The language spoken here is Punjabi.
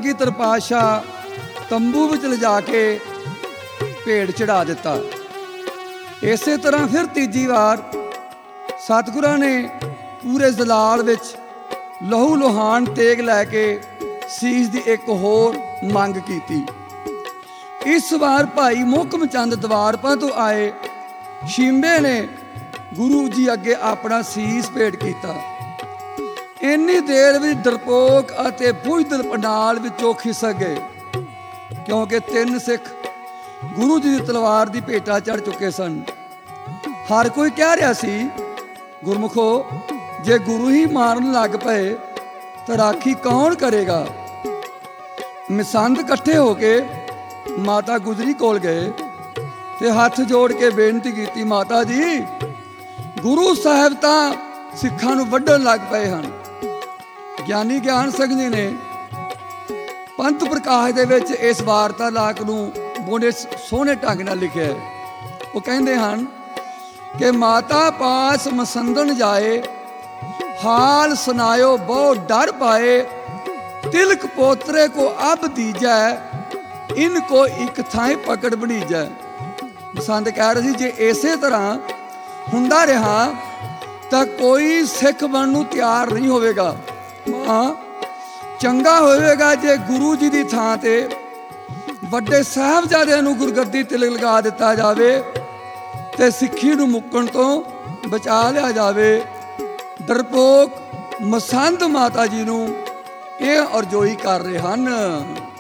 ਕਲਗੀਧਰ ਪਾਤਸ਼ਾਹ ਤੰਬੂ ਵਿੱਚ ਲਿਜਾ ਕੇ ਭੇਡ ਚੜਾ ਦਿੱਤਾ। ਇਸੇ ਤਰ੍ਹਾਂ ਫਿਰ ਤੀਜੀ ਵਾਰ ਸਤਿਗੁਰਾਂ ਨੇ ਪੂਰੇ ਜਲਾਲ ਵਿੱਚ ਲਹੂ ਲੁਹਾਨ ਤੇਗ ਲੈ ਕੇ ਸੀਸ ਦੀ ਇੱਕ ਹੋਰ ਮੰਗ ਕੀਤੀ। ਇਸ ਵਾਰ ਭਾਈ ਮੋਹਕਮ ਚੰਦ ਦਵਾਰਪਾਂ ਤੋਂ ਆਏ ਸ਼ੀਂਬੇ ਨੇ ਗੁਰੂ ਜੀ ਅੱਗੇ ਆਪਣਾ ਸੀਸ ਭੇਟ ਕੀਤਾ। ਇੰਨੀ ਦੇਰ ਵਿੱਚ ਡਰਪੋਕ ਅਤੇ ਬੁਝਦਿਲ ਪੰਡਾਲ ਵਿੱਚੋਂ ਖਿਸਕ ਗਏ, ਕਿਉਂਕਿ 3 ਸਿੱਖ ਗੁਰੂ ਜੀ ਦੀ ਤਲਵਾਰ ਦੀ ਭੇਟਾ ਚੜ੍ਹ ਚੁੱਕੇ ਸਨ। ਹਰ ਕੋਈ ਕਹਿ ਰਿਹਾ ਸੀ, ਗੁਰਮੁਖੋ, ਜੇ ਗੁਰੂ ਹੀ ਮਾਰਨ ਲੱਗ ਪਏ ਤਾਂ ਰਾਖੀ ਕੌਣ ਕਰੇਗਾ। ਮਸੰਦ ਇਕੱਠੇ ਹੋ ਕੇ ਮਾਤਾ ਗੁਜਰੀ ਕੋਲ ਗਏ ਤੇ ਹੱਥ ਜੋੜ ਕੇ ਬੇਨਤੀ ਕੀਤੀ, ਮਾਤਾ ਜੀ, ਗੁਰੂ ਸਾਹਿਬ ਤਾਂ ਸਿੱਖਾਂ ਨੂੰ ਵੱਢਣ ਲੱਗ ਪਏ ਹਨ। ਗਿਆਨੀ ਗਿਆਨ ਸਿੰਘ ਜੀ ਨੇ ਪੰਥ ਪ੍ਰਕਾਸ਼ ਦੇ ਵਿੱਚ ਇਸ ਵਾਰਤਾਲਾਪ ਨੂੰ ਬੜੇ ਸੋਹਣੇ ਢੰਗ ਨਾਲ ਲਿਖਿਆ ਹੈ। ਉਹ ਕਹਿੰਦੇ ਹਨ ਕਿ ਮਾਤਾ ਪਾਸ ਮਸੰਦਨ ਜਾਏ, ਹਾਲ ਸੁਨਾਇਓ ਬਹੁ ਡਰ ਪਾਏ, ਤਿਲਕ ਪੋਤਰੇ ਕੋ ਅਬ ਦੀਜੈ, ਇਨ ਕੋ ਇੱਕ ਥਾਂ ਪਕੜ ਬਣੀਜੈ। ਮਸੰਦ ਕਹਿ ਰਹੇ ਸੀ, ਜੇ ਇਸੇ ਤਰ੍ਹਾਂ ਹੁੰਦਾ ਰਿਹਾ ਤਾਂ ਕੋਈ ਸਿੱਖ ਬਣਨ ਨੂੰ ਤਿਆਰ ਨਹੀਂ ਹੋਵੇਗਾ। ਚੰਗਾ ਹੋਵੇਗਾ ਜੇ ਗੁਰੂ ਜੀ ਦੀ ਥਾਂ ਤੇ ਵੱਡੇ ਸਾਹਿਬਜ਼ਾਦਿਆਂ ਨੂੰ ਗੁਰਗੱਦੀ ਤਿਲਕ ਲਗਾ ਦਿੱਤਾ ਜਾਵੇ ਤੇ ਸਿੱਖੀ ਨੂੰ ਮੁੱਕਣ ਤੋਂ ਬਚਾ ਲਿਆ ਜਾਵੇ। ਡਰਪੋਕ ਮਸੰਦ ਮਾਤਾ ਜੀ ਨੂੰ ਇਹ ਅਰਜ਼ੋਈ ਕਰ ਰਹੇ ਹਨ।